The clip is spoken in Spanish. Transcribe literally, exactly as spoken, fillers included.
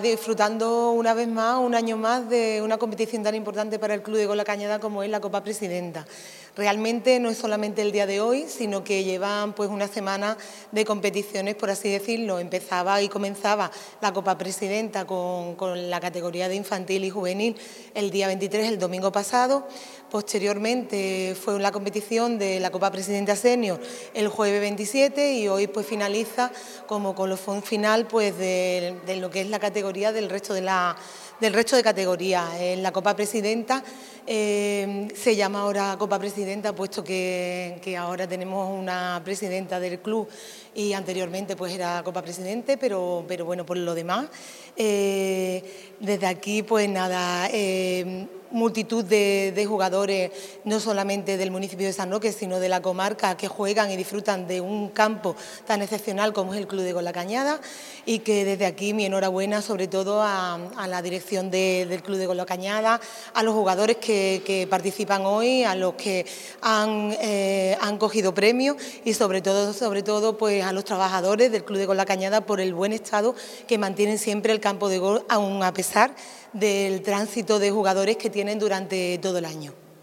disfrutando una vez más, un año más, de una competición tan importante para el Club de Golf La Cañada como es la Copa Presidenta. Realmente no es solamente el día de hoy, sino que llevan pues una semana de competiciones, por así decirlo. Empezaba y comenzaba la Copa Presidenta con, con la categoría de infantil y juvenil el día veintitrés, el domingo pasado. Posteriormente fue la competición de la Copa Presidenta Senior el jueves veintisiete y hoy pues finaliza como colofón final pues de, de lo que es la categoría del resto de la del resto de categorías. En la Copa Presidenta eh, se llama ahora Copa Presidenta puesto que, que ahora tenemos una presidenta del club y anteriormente pues era Copa Presidente, pero, pero bueno, por lo demás, eh, desde aquí pues nada, eh, multitud de, de jugadores, no solamente del municipio de San Roque, sino de la comarca, que juegan y disfrutan de un campo tan excepcional como es el Club de Golf La Cañada, y que desde aquí mi enhorabuena sobre todo a, a la dirección de, del Club de Golf La Cañada, a los jugadores que, que participan hoy, a los que han, eh, han cogido premios y sobre todo, sobre todo pues a los trabajadores del Club de Golf La Cañada por el buen estado que mantienen siempre el campo de golf, aun a pesar del tránsito de jugadores que tienen durante todo el año.